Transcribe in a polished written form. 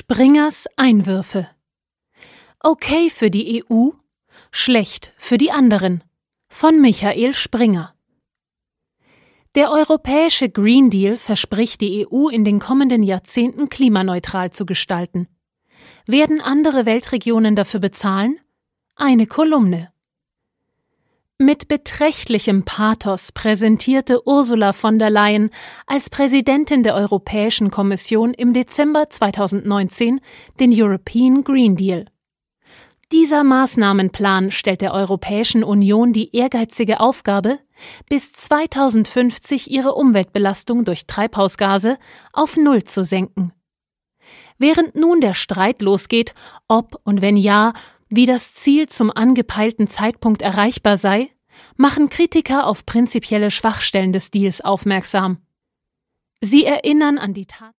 Springers Einwürfe. Okay für die EU, schlecht für die anderen. Von Michael Springer. Der europäische Green Deal verspricht, die EU in den kommenden Jahrzehnten klimaneutral zu gestalten. Werden andere Weltregionen dafür bezahlen? Eine Kolumne. Mit beträchtlichem Pathos präsentierte Ursula von der Leyen als Präsidentin der Europäischen Kommission im Dezember 2019 den European Green Deal. Dieser Maßnahmenplan stellt der Europäischen Union die ehrgeizige Aufgabe, bis 2050 ihre Umweltbelastung durch Treibhausgase auf Null zu senken. Während nun der Streit losgeht, ob und wenn ja, wie das Ziel zum angepeilten Zeitpunkt erreichbar sei, machen Kritiker auf prinzipielle Schwachstellen des Deals aufmerksam. Sie erinnern an die Tatsache,